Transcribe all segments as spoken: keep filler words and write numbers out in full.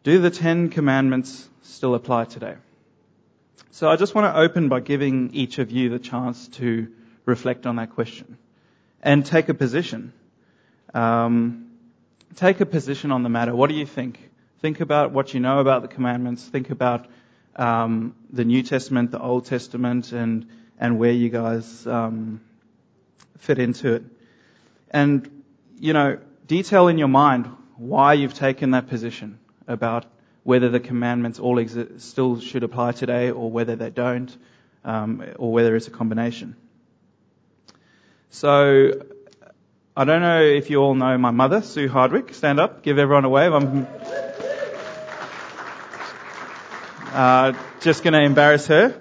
Do the Ten Commandments still apply today? So I just want to open by giving each of you the chance to reflect on that question and take a position. Um, take a position on the matter. What do you think? Think about what you know about the commandments. Think about um, the New Testament, the Old Testament, and and where you guys um, fit into it. And, you know, detail in your mind why you've taken that position about whether the commandments all exist, still should apply today, or whether they don't, um, or whether it's a combination. So, I don't know if you all know my mother, Sue Hardwick. Stand up, give everyone a wave. I'm uh, just going to embarrass her.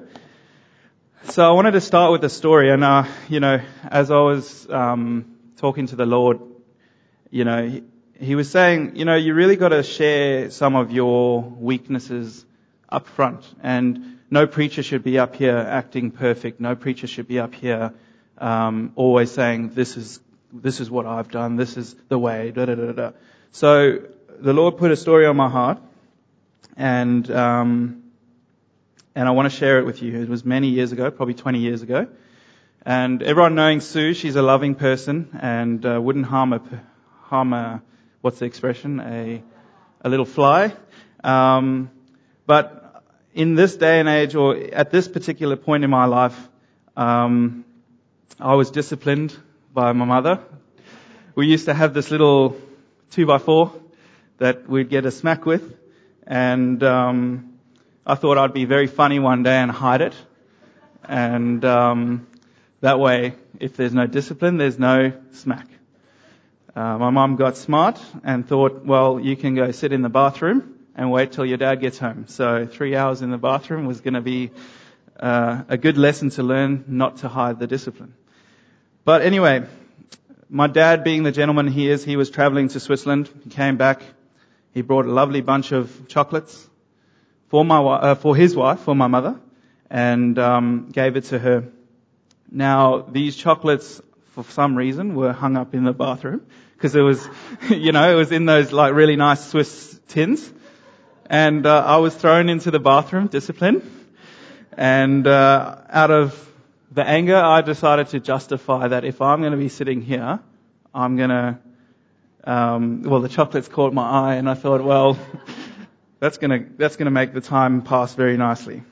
So I wanted to start with a story, and uh, you know, as I was um, talking to the Lord, you know, he, he was saying, you know, you really got to share some of your weaknesses up front, and no preacher should be up here acting perfect. No preacher should be up here um, always saying, "This is this is what I've done. This is the way." Da da da da. So the Lord put a story on my heart, and. Um, And I want to share it with you. It was many years ago, probably twenty years ago. And everyone knowing Sue, she's a loving person and uh, wouldn't harm a, harm a, what's the expression, a, a little fly. Um, but in this day and age, or at this particular point in my life, um, I was disciplined by my mother. We used to have this little two by four that we'd get a smack with, and um I thought I'd be very funny one day and hide it. And um, that way, if there's no discipline, there's no smack. Uh, my mum got smart and thought, well, you can go sit in the bathroom and wait till your dad gets home. So three hours in the bathroom was going to be uh, a good lesson to learn not to hide the discipline. But anyway, my dad, being the gentleman he is, he was traveling to Switzerland. He came back. He brought a lovely bunch of chocolates for my uh, for his wife, for my mother, and um, gave it to her. Now, these chocolates, for some reason, were hung up in the bathroom because it was, you know, it was in those like really nice Swiss tins, and uh, I was thrown into the bathroom, discipline, and uh, out of the anger, I decided to justify that if I'm going to be sitting here, I'm going to, um, well, the chocolates caught my eye, and I thought, well. That's gonna, that's gonna make the time pass very nicely.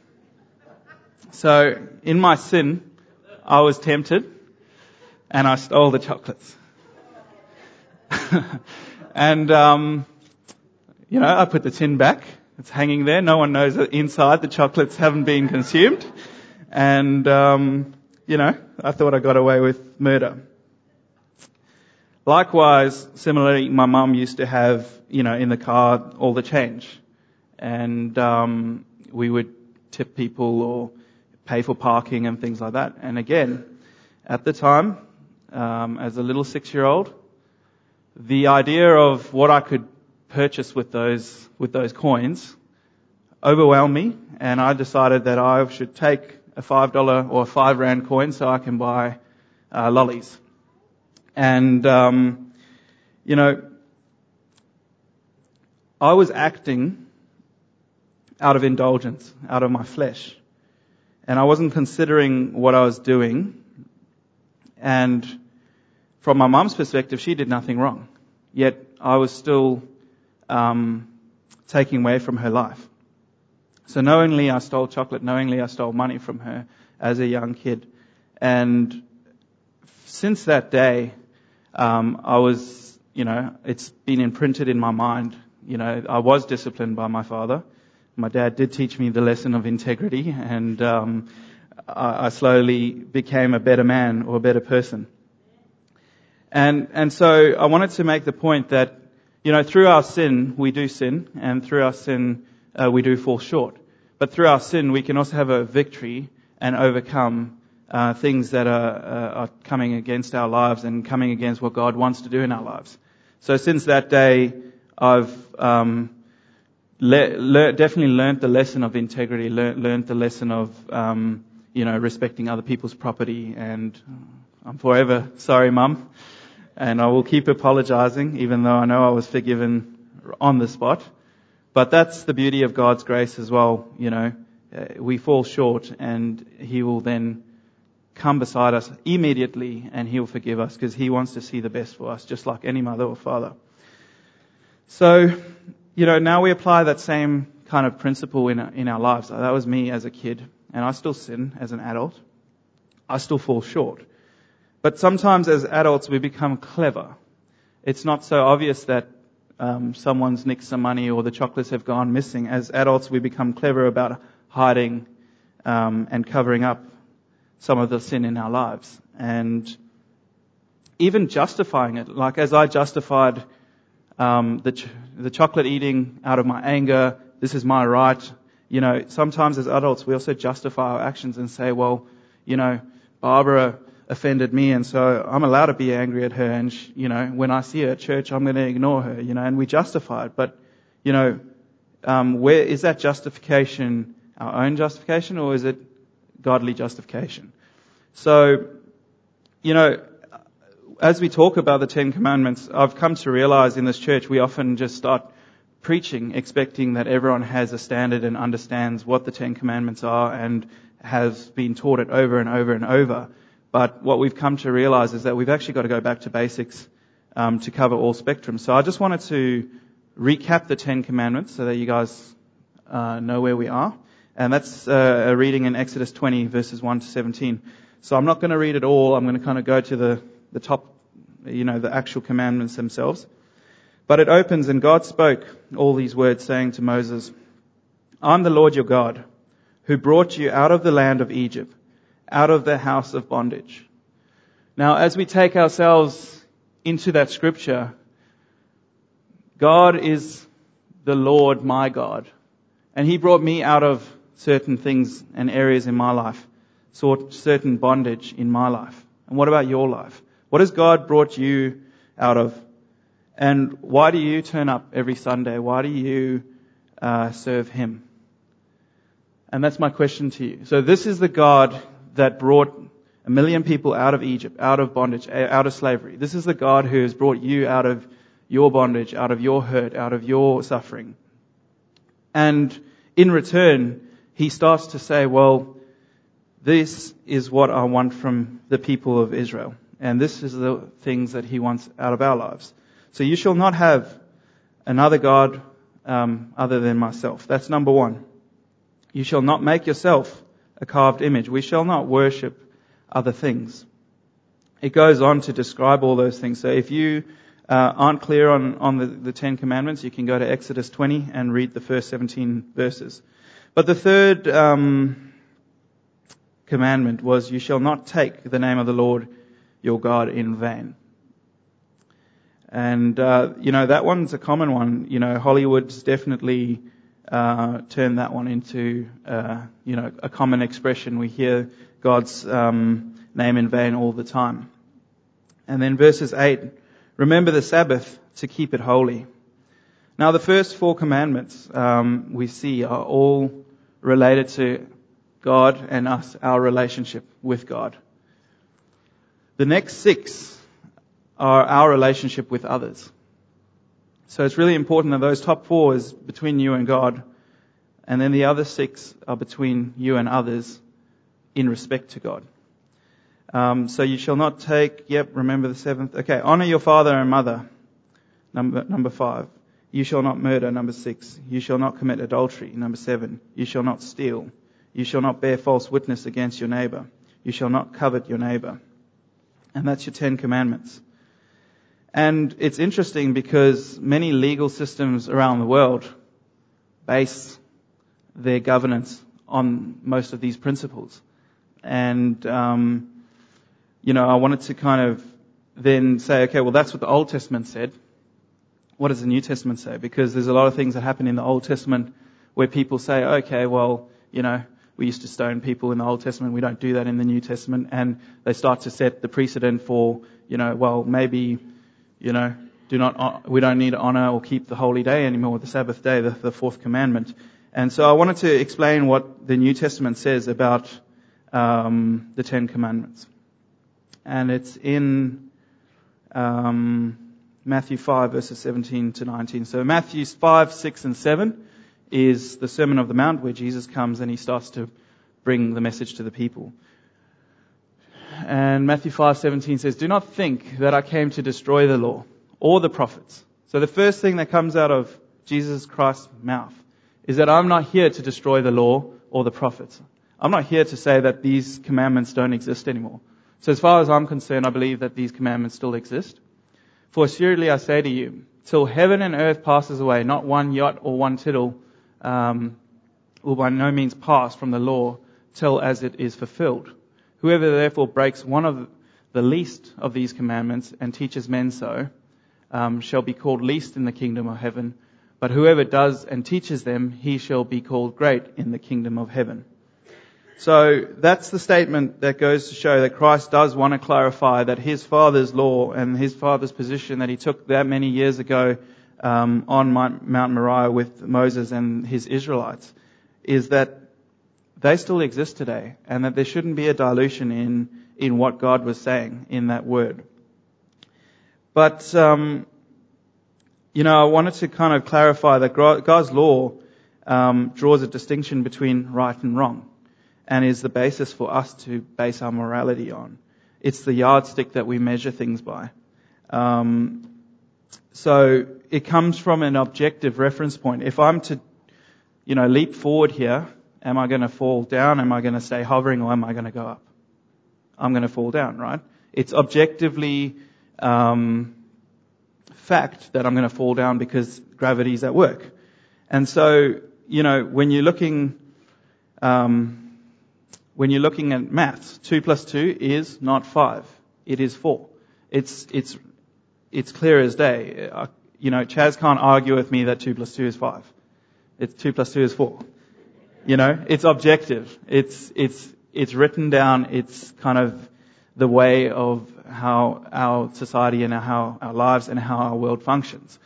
So, in my sin, I was tempted, and I stole the chocolates. and, um, you know, I put the tin back. It's hanging there. No one knows that inside the chocolates haven't been consumed. And, um, you know, I thought I got away with murder. Likewise, similarly, my mum used to have, you know, in the car all the change. And um, we would tip people or pay for parking and things like that. And again, at the time, um, as a little six-year-old, the idea of what I could purchase with those with those coins overwhelmed me, and I decided that I should take a five dollar or a five rand coin so I can buy uh, lollies. And um, you know, I was acting out of indulgence, out of my flesh. And I wasn't considering what I was doing. And from my mum's perspective, she did nothing wrong. Yet I was still um, taking away from her life. So knowingly I stole chocolate, knowingly I stole money from her as a young kid. And since that day, um, I was, you know, it's been imprinted in my mind. You know, I was disciplined by my father. My dad did teach me the lesson of integrity, and um, I, I slowly became a better man or a better person. And and so I wanted to make the point that, you know, through our sin we do sin, and through our sin uh, we do fall short. But through our sin we can also have a victory and overcome uh, things that are, uh, are coming against our lives and coming against what God wants to do in our lives. So since that day, I've um, Le- le- definitely learned the lesson of integrity, le- learned the lesson of, um, you know, respecting other people's property, and I'm forever sorry, Mum, and I will keep apologizing, even though I know I was forgiven on the spot. But that's the beauty of God's grace as well. You know, uh, we fall short, and He will then come beside us immediately, and He'll forgive us because He wants to see the best for us, just like any mother or father. So, you know, now we apply that same kind of principle in in our lives. That was me as a kid, and I still sin as an adult. I still fall short. But sometimes as adults we become clever. It's not so obvious that um, someone's nicked some money or the chocolates have gone missing. As adults we become clever about hiding um, and covering up some of the sin in our lives. And even justifying it. Like as I justified um, the ch- the chocolate eating out of my anger, this is my right. You know, sometimes as adults we also justify our actions and say, well, you know, Barbara offended me, and so I'm allowed to be angry at her, and she, you know, when I see her at church, I'm going to ignore her, you know, and we justify it. But, you know, um, where is that justification our own justification, or is it godly justification? So, you know, as we talk about the Ten Commandments, I've come to realize in this church we often just start preaching expecting that everyone has a standard and understands what the Ten Commandments are and has been taught it over and over and over. But what we've come to realize is that we've actually got to go back to basics um, to cover all spectrums. So I just wanted to recap the Ten Commandments so that you guys uh, know where we are. And that's uh, a reading in Exodus twenty, verses one to seventeen. So I'm not going to read it all. I'm going to kind of go to the, the top, you know, the actual commandments themselves. But it opens, and God spoke all these words, saying to Moses, I'm the Lord your God, who brought you out of the land of Egypt, out of the house of bondage. Now, as we take ourselves into that scripture, God is the Lord my God. And He brought me out of certain things and areas in my life, certain bondage in my life. And what about your life? What has God brought you out of? And why do you turn up every Sunday? Why do you uh, serve Him? And that's my question to you. So this is the God that brought a million people out of Egypt, out of bondage, out of slavery. This is the God who has brought you out of your bondage, out of your hurt, out of your suffering. And in return, He starts to say, well, this is what I want from the people of Israel. And this is the things that He wants out of our lives. So you shall not have another God um, other than myself. That's number one. You shall not make yourself a carved image. We shall not worship other things. It goes on to describe all those things. So if you uh, aren't clear on, on the, the Ten Commandments, you can go to Exodus twenty and read the first seventeen verses. But the third um, commandment was, you shall not take the name of the Lord your God in vain. And, uh, you know, that one's a common one. You know, Hollywood's definitely uh, turned that one into, uh, you know, a common expression. We hear God's um, name in vain all the time. And then verses eight, remember the Sabbath to keep it holy. Now, the first four commandments um, we see are all related to God and us, our relationship with God. The next six are our relationship with others. So it's really important that those top four is between you and God, and then the other six are between you and others in respect to God. Um, so you shall not take, yep, remember the seventh. Okay, honor your father and mother. Number, number five. You shall not murder. Number six. You shall not commit adultery. Number seven. You shall not steal. You shall not bear false witness against your neighbor. You shall not covet your neighbor. And that's your Ten Commandments. And it's interesting because many legal systems around the world base their governance on most of these principles. And, um, you know, I wanted to kind of then say, okay, well, that's what the Old Testament said. What does the New Testament say? Because there's a lot of things that happen in the Old Testament where people say, okay, well, you know, we used to stone people in the Old Testament. We don't do that in the New Testament. And they start to set the precedent for, you know, well, maybe, you know, do not, we don't need to honor or keep the holy day anymore, the Sabbath day, the, the fourth commandment. And so I wanted to explain what the New Testament says about um, the Ten Commandments. And it's in um, Matthew five, verses seventeen to nineteen. So Matthew five, six, and seven. is the Sermon of the Mount, where Jesus comes and he starts to bring the message to the people. And Matthew five seventeen says, "Do not think that I came to destroy the law or the prophets." So the first thing that comes out of Jesus Christ's mouth is that I'm not here to destroy the law or the prophets. I'm not here to say that these commandments don't exist anymore. So as far as I'm concerned, I believe that these commandments still exist. "For assuredly I say to you, till heaven and earth passes away, not one jot or one tittle um, will by no means pass from the law till as it is fulfilled. Whoever therefore breaks one of the least of these commandments and teaches men so, um, shall be called least in the kingdom of heaven. But whoever does and teaches them, he shall be called great in the kingdom of heaven." So that's the statement that goes to show that Christ does want to clarify that his Father's law and his Father's position that he took that many years ago um, on Mount Moriah with Moses and his Israelites is that they still exist today, and that there shouldn't be a dilution in in what God was saying in that word. But um, you know, I wanted to kind of clarify that God's law um, draws a distinction between right and wrong, and is the basis for us to base our morality on. It's the yardstick that we measure things by. Um, so it comes from an objective reference point. If I'm to, you know, leap forward here, am I going to fall down? Am I going to stay hovering, or am I going to go up? I'm going to fall down, right? It's objectively um, fact that I'm going to fall down because gravity's at work. And so, you know, when you're looking, um, when you're looking at maths, two plus two is not five. It is four. It's it's it's clear as day. Uh, you know, Chaz can't argue with me that two plus two is five. It's two plus two is four. You know, it's objective. It's it's it's written down. It's kind of the way of how our society and how our lives and how our world functions.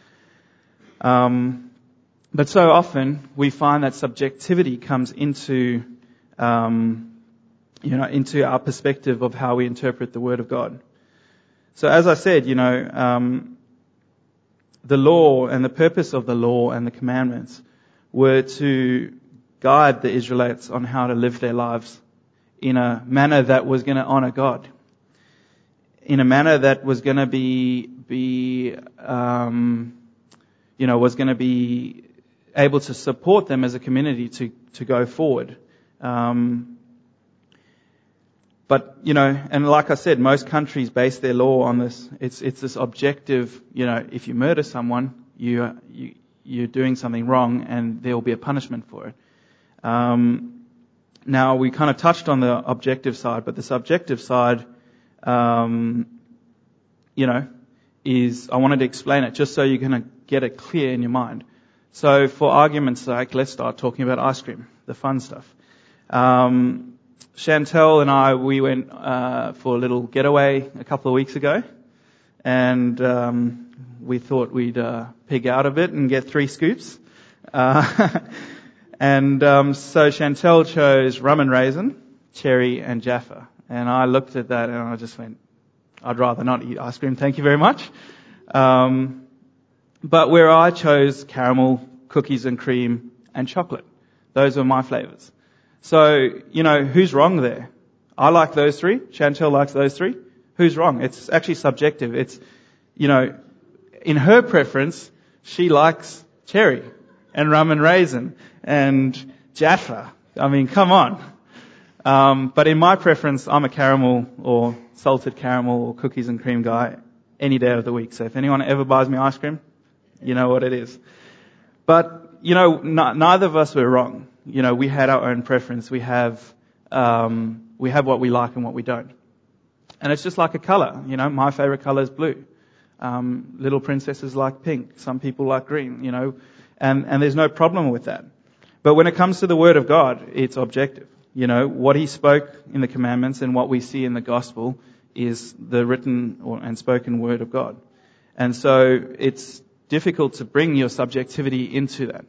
Um, but so often we find that subjectivity comes into, um, you know, into our perspective of how we interpret the Word of God. So as I said, you know, um, the law and the purpose of the law and the commandments were to guide the Israelites on how to live their lives in a manner that was going to honor God, in a manner that was going to be, be, um, you know, was going to be able to support them as a community to, to go forward. Um, but, you know, and like I said, most countries base their law on this. It's, it's this objective, you know, if you murder someone, you, you, you're doing something wrong and there will be a punishment for it. Um, now we kind of touched on the objective side, but the subjective side, um, you know, is, I wanted to explain it just so you're going to get it clear in your mind. So for argument's sake, let's start talking about ice cream, the fun stuff. Um, Chantel and I, we went, uh, for a little getaway a couple of weeks ago, and, um, we thought we'd, uh, pig out a bit and get three scoops. Uh, And um, so Chantel chose rum and raisin, cherry and Jaffa. And I looked at that and I just went, I'd rather not eat ice cream, thank you very much. Um, but where I chose caramel, cookies and cream and chocolate. Those were my flavors. So, you know, who's wrong there? I like those three. Chantel likes those three. Who's wrong? It's actually subjective. It's, you know, in her preference, she likes cherry and rum and raisin and Jaffa. I mean, come on. Um, but in my preference, I'm a caramel or salted caramel or cookies and cream guy any day of the week. So if anyone ever buys me ice cream, you know what it is. But, you know, n- neither of us were wrong. You know, we had our own preference. We have, um, we have what we like and what we don't. And it's just like a color. You know, my favorite color is blue. Um, little princesses like pink. Some people like green, you know, and, and there's no problem with that. But when it comes to the Word of God, it's objective. You know, what He spoke in the commandments and what we see in the gospel is the written or, and spoken Word of God. And so it's difficult to bring your subjectivity into that.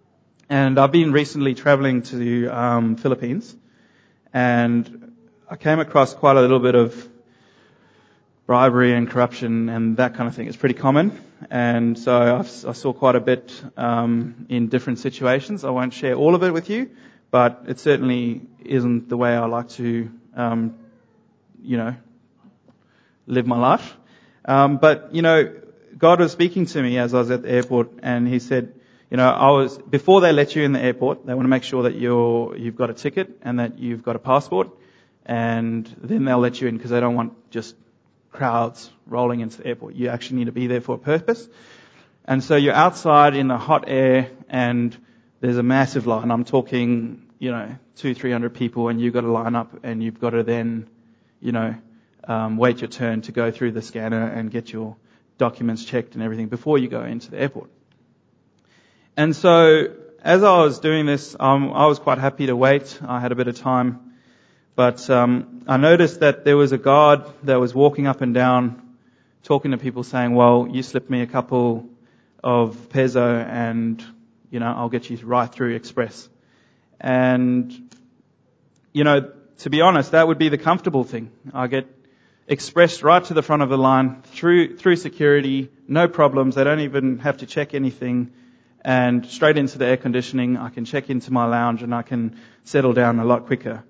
And I've been recently traveling to the um, Philippines, and I came across quite a little bit of bribery and corruption and that kind of thing is pretty common. And so I've, I saw quite a bit um, in different situations. I won't share all of it with you, but it certainly isn't the way I like to, um, you know, live my life. Um, but, you know, God was speaking to me as I was at the airport, and He said, you know, I was, before they let you in the airport, they want to make sure that you're, you've got a ticket and that you've got a passport, and then they'll let you in because they don't want just crowds rolling into the airport. You actually need to be there for a purpose. And so you're outside in the hot air, and there's a massive line. I'm talking, you know, two, three hundred people, and you've got to line up, and you've got to then, you know, um, wait your turn to go through the scanner and get your documents checked and everything before you go into the airport. And so, as I was doing this, um, I was quite happy to wait. I had a bit of time. But um, I noticed that there was a guard that was walking up and down, talking to people saying, well, you slipped me a couple of peso and, you know, I'll get you right through express. And, you know, to be honest, that would be the comfortable thing. I get expressed right to the front of the line, through through security, no problems. They don't even have to check anything. And straight into the air conditioning, I can check into my lounge and I can settle down a lot quicker.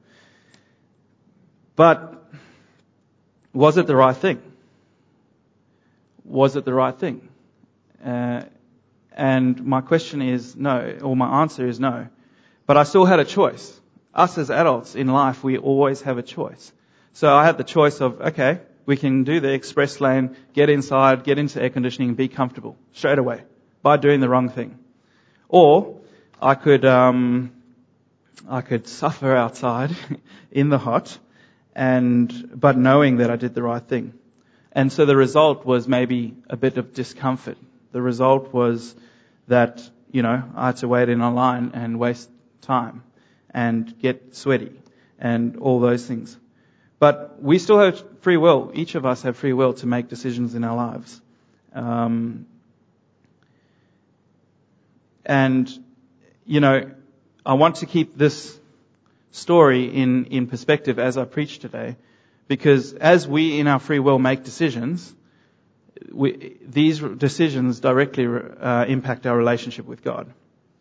But was it the right thing? Was it the right thing? Uh, and my question is no, or my answer is no. But I still had a choice. Us as adults in life, we always have a choice. So I had the choice of, okay, we can do the express lane, get inside, get into air conditioning and be comfortable straight away by doing the wrong thing. Or I could, um, I could suffer outside in the hot, and but knowing that I did the right thing. And so the result was maybe a bit of discomfort. The result was that, you know, I had to wait in a line and waste time and get sweaty and all those things. But we still have free will. Each of us have free will to make decisions in our lives. Um, and, you know, I want to keep this story in, in perspective as I preach today, because as we in our free will make decisions, we, these decisions directly uh, impact our relationship with God.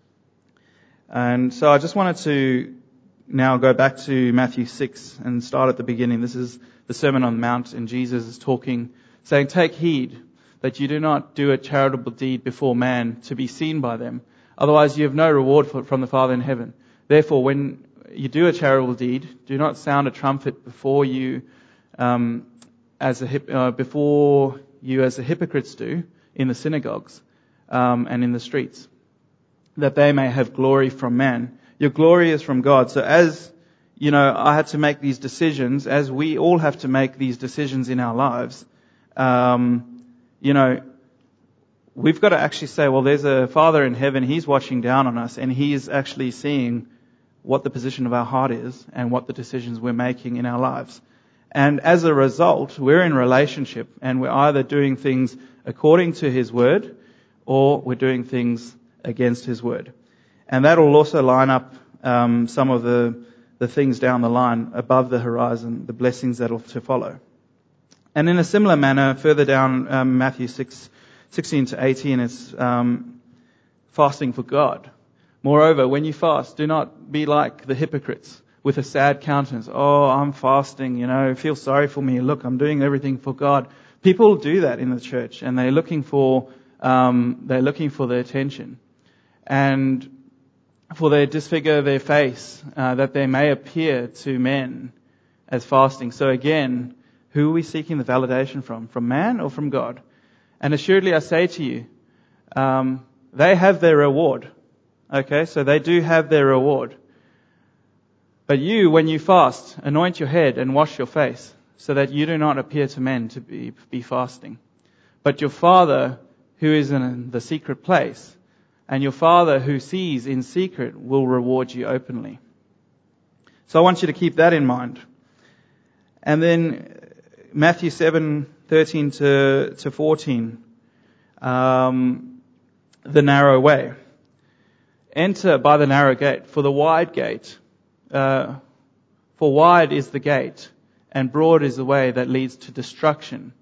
And so I just wanted to now go back to Matthew six and start at the beginning. This is the Sermon on the Mount, and Jesus is talking, saying, take heed that you do not do a charitable deed before man to be seen by them. Otherwise you have no reward for, from the Father in heaven. Therefore, when you do a charitable deed, do not sound a trumpet before you, um, as a hip, uh, before you as the hypocrites do in the synagogues um, and in the streets, that they may have glory from man. Your glory is from God. So as, you know, I had to make these decisions, as we all have to make these decisions in our lives, um, you know, we've got to actually say, well, there's a Father in heaven, He's watching down on us, and He is actually seeing what the position of our heart is and what the decisions we're making in our lives. And as a result, we're in relationship, and we're either doing things according to His word or we're doing things against His word. And that will also line up um, some of the, the things down the line above the horizon, the blessings that will to follow. And in a similar manner, further down um, Matthew six, sixteen to eighteen, it's um, fasting for God. Moreover, when you fast, do not be like the hypocrites with a sad countenance. Oh, I'm fasting, you know, feel sorry for me. Look, I'm doing everything for God. People do that in the church, and they're looking for um, they're looking for the attention, and for they disfigure their face, uh, that they may appear to men as fasting. So again, who are we seeking the validation from? From man or from God? And assuredly, I say to you, um, they have their reward. Okay, so they do have their reward. But you, when you fast, anoint your head and wash your face, so that you do not appear to men to be, be fasting. But your Father, who is in the secret place, and your Father who sees in secret, will reward you openly. So I want you to keep that in mind. And then Matthew seven, thirteen to fourteen, um, the narrow way. Enter by the narrow gate, for the wide gate, uh, for wide is the gate, and broad is the way that leads to destruction,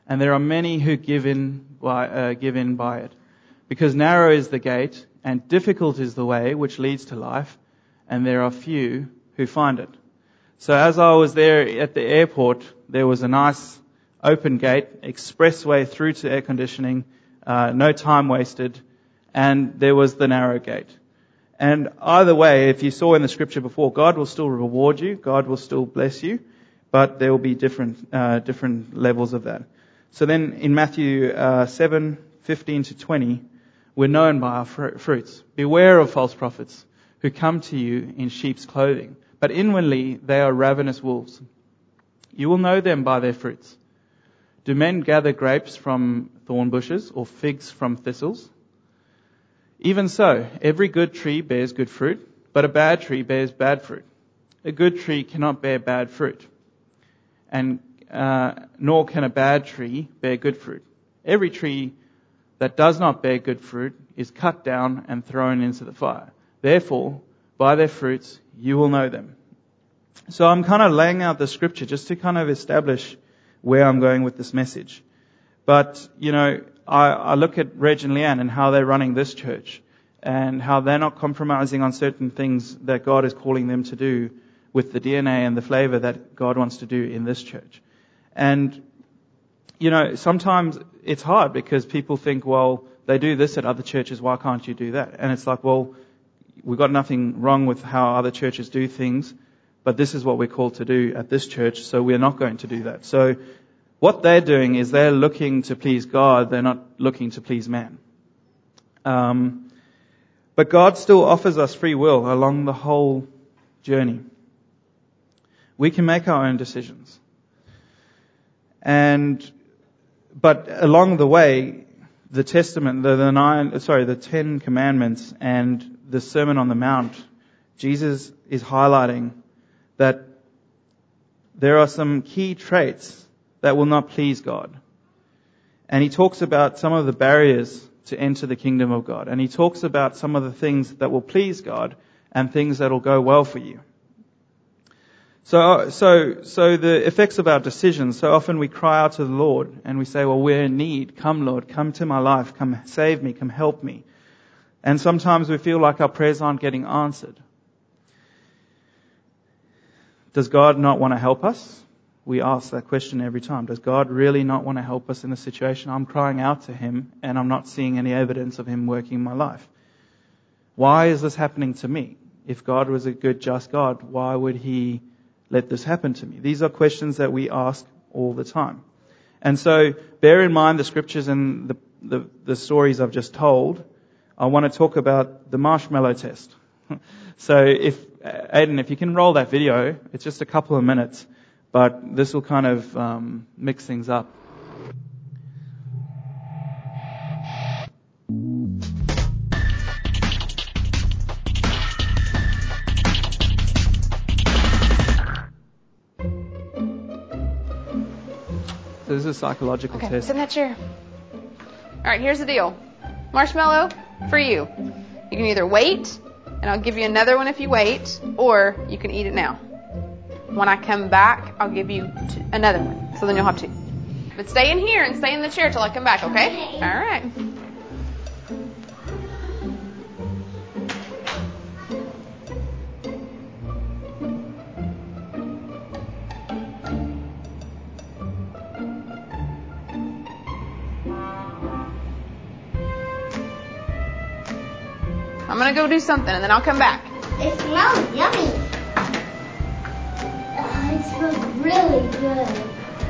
and there are many who give in by, uh, give in by it. Because narrow is the gate, and difficult is the way which leads to life, and there are few who find it. So as I was there at the airport, there was a nice open gate, expressway through to air conditioning, uh, no time wasted, and there was the narrow gate. And either way, if you saw in the scripture before, God will still reward you, God will still bless you, but there will be different uh, different levels of that. So then in Matthew uh, seven fifteen to twenty, we're known by our fr- fruits. Beware of false prophets who come to you in sheep's clothing, but inwardly they are ravenous wolves. You will know them by their fruits. Do men gather grapes from thorn bushes or figs from thistles? Even so, every good tree bears good fruit, but a bad tree bears bad fruit. A good tree cannot bear bad fruit, and uh, nor can a bad tree bear good fruit. Every tree that does not bear good fruit is cut down and thrown into the fire. Therefore, by their fruits you will know them. So I'm kind of laying out the scripture just to kind of establish where I'm going with this message. But, you know, I, I look at Reg and Leanne and how they're running this church and how they're not compromising on certain things that God is calling them to do with the D N A and the flavor that God wants to do in this church. And, you know, sometimes it's hard because people think, well, they do this at other churches, why can't you do that? And it's like, well, we've got nothing wrong with how other churches do things, but this is what we're called to do at this church, so we're not going to do that. So what they're doing is they're looking to please God, they're not looking to please man. Um, but God still offers us free will along the whole journey. We can make our own decisions. And, but along the way, the Testament, the, the nine, sorry, the Ten Commandments and the Sermon on the Mount, Jesus is highlighting that there are some key traits that will not please God. And he talks about some of the barriers to enter the kingdom of God. And he talks about some of the things that will please God and things that will go well for you. So, so, so the effects of our decisions, so often we cry out to the Lord and we say, well, we're in need. Come, Lord, come to my life. Come save me. Come help me. And sometimes we feel like our prayers aren't getting answered. Does God not want to help us? We ask that question every time. Does God really not want to help us in the situation? I'm crying out to Him and I'm not seeing any evidence of Him working in my life. Why is this happening to me? If God was a good, just God, why would He let this happen to me? These are questions that we ask all the time. And so bear in mind the scriptures and the, the, the stories I've just told. I want to talk about the marshmallow test. So if, Aiden, if you can roll that video, it's just a couple of minutes, but this will kind of um, mix things up. So this is a psychological okay, test. Sit in that chair. All right, here's the deal. Marshmallow for you. You can either wait, and I'll give you another one if you wait, or you can eat it now. When I come back, I'll give you two, another one, so then you'll have two. But stay in here and stay in the chair till I come back, okay? Okay. All right. I'm going to go do something, and then I'll come back. It smells yummy. Uh, it smells really good.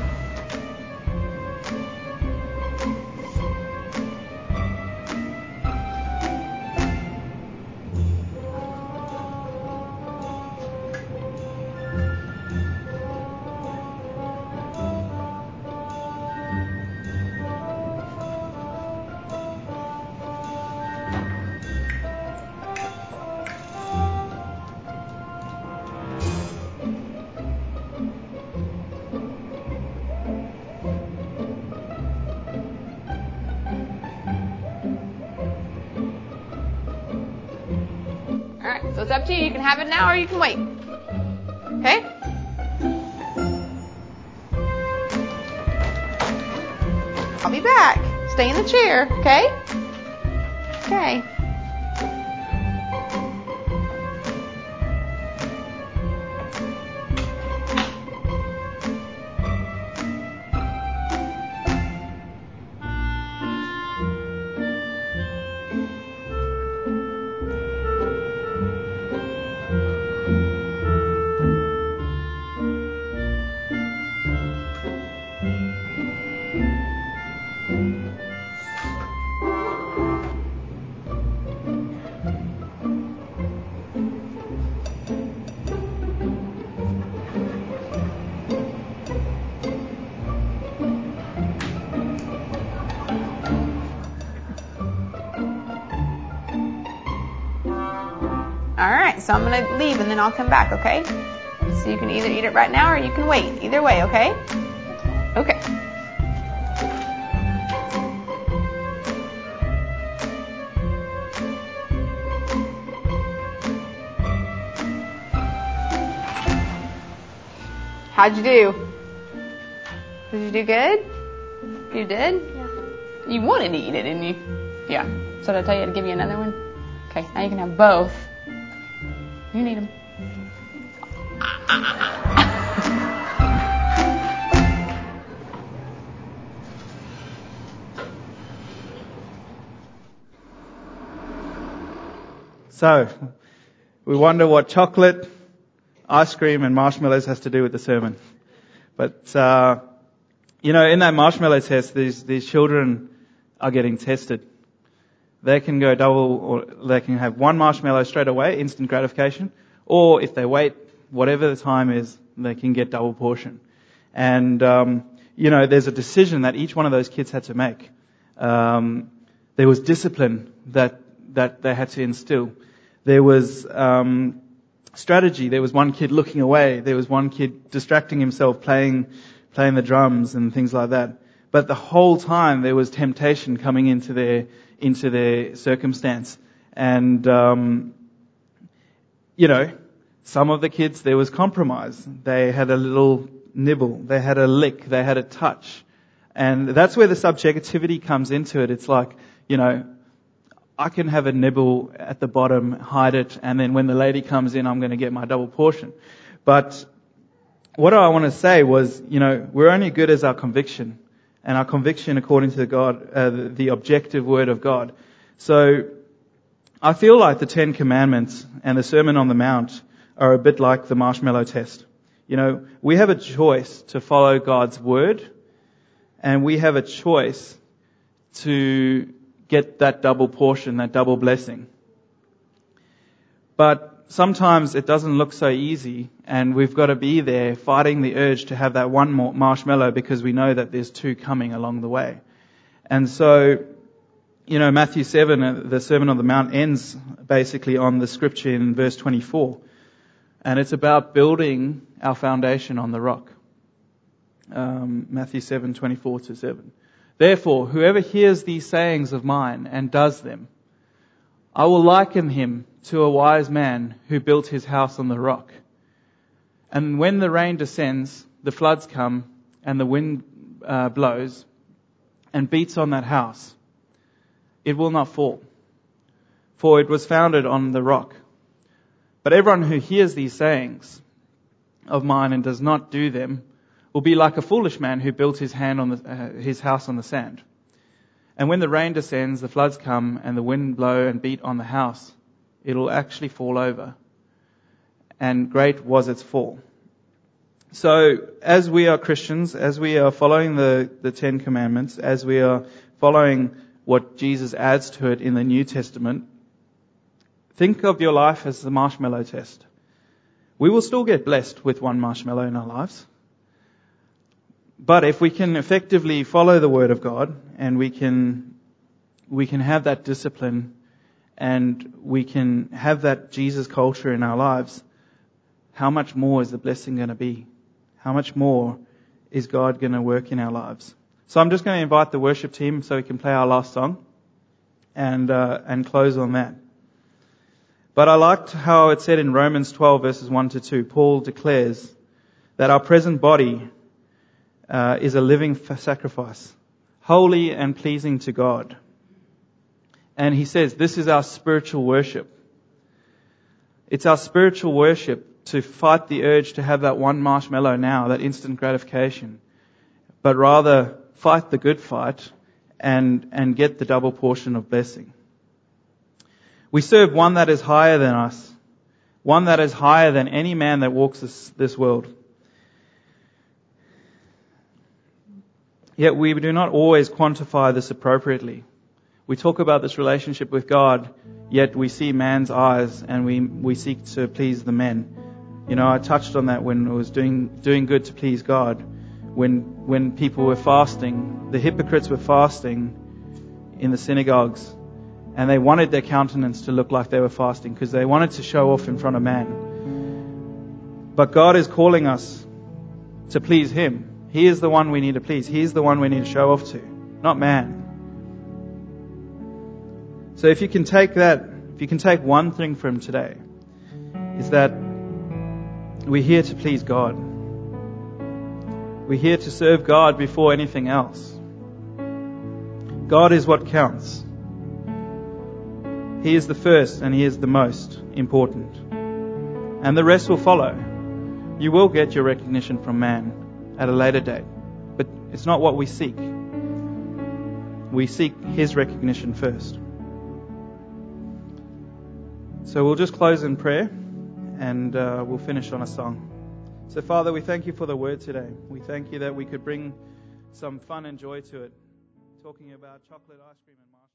So it's up to you. You can have it now or you can wait. Okay? I'll be back. Stay in the chair, okay? Okay. Alright, so I'm going to leave and then I'll come back, okay? So you can either eat it right now or you can wait. Either way, okay? Okay. How'd you do? Did you do good? You did? Yeah. You wanted to eat it, didn't you? Yeah. So did I tell you to give you another one? Okay, now you can have both. You need them. So, we wonder what chocolate, ice cream and marshmallows has to do with the sermon. But, uh, you know, in that marshmallow test, these, these children are getting tested. They can go double, or they can have one marshmallow straight away, instant gratification, or if they wait, whatever the time is, they can get double portion. And, um, you know, there's a decision that each one of those kids had to make. Um, there was discipline that, that they had to instill. There was, um, strategy. There was one kid looking away. There was one kid distracting himself, playing, playing the drums and things like that. But the whole time there was temptation coming into their, into their circumstance. And, um, you know, some of the kids, there was compromise. They had a little nibble. They had a lick. They had a touch. And that's where the subjectivity comes into it. It's like, you know, I can have a nibble at the bottom, hide it, and then when the lady comes in, I'm going to get my double portion. But what I want to say was, you know, we're only good as our conviction. And our conviction according to God, uh, the, the objective word of God. So, I feel like the Ten Commandments and the Sermon on the Mount are a bit like the marshmallow test. You know, we have a choice to follow God's word, and we have a choice to get that double portion, that double blessing. But sometimes it doesn't look so easy, and we've got to be there fighting the urge to have that one more marshmallow because we know that there's two coming along the way. And so, you know, Matthew seven, the Sermon on the Mount, ends basically on the scripture in verse twenty-four. And it's about building our foundation on the rock. Um, Matthew seven, twenty-four to seven. Therefore, whoever hears these sayings of mine and does them, I will liken him to a wise man who built his house on the rock. And when the rain descends, the floods come, and the wind uh, blows and beats on that house, it will not fall, for it was founded on the rock. But everyone who hears these sayings of mine and does not do them will be like a foolish man who built his hand on the, uh, his house on the sand. And when the rain descends, the floods come, and the wind blow and beat on the house, it will actually fall over. And great was its fall. So, as we are Christians, as we are following the, the Ten Commandments, as we are following what Jesus adds to it in the New Testament, think of your life as the marshmallow test. We will still get blessed with one marshmallow in our lives. But if we can effectively follow the Word of God, and we can, we can have that discipline, and we can have that Jesus culture in our lives, how much more is the blessing going to be? How much more is God going to work in our lives? So I'm just going to invite the worship team so we can play our last song and uh, and close on that. But I liked how it said in Romans twelve verses one to two, Paul declares that our present body uh, is a living sacrifice, holy and pleasing to God. And he says this is our spiritual worship. It's our spiritual worship to fight the urge to have that one marshmallow now, that instant gratification, but rather fight the good fight and, and get the double portion of blessing. We serve one that is higher than us, one that is higher than any man that walks this, this world. Yet we do not always quantify this appropriately. We talk about this relationship with God, yet we see man's eyes and we, we seek to please the men. You know, I touched on that when I was doing, doing good to please God. When, when people were fasting, the hypocrites were fasting in the synagogues, and they wanted their countenance to look like they were fasting because they wanted to show off in front of man. But God is calling us to please Him. He is the one we need to please. He is the one we need to show off to, not man. So if you can take that, if you can take one thing from today, is that we're here to please God. We're here to serve God before anything else. God is what counts. He is the first and He is the most important. And the rest will follow. You will get your recognition from man at a later date. But it's not what we seek. We seek His recognition first. So we'll just close in prayer and uh, we'll finish on a song. So Father, we thank You for the word today. We thank You that we could bring some fun and joy to it, talking about chocolate ice cream and marshmallows.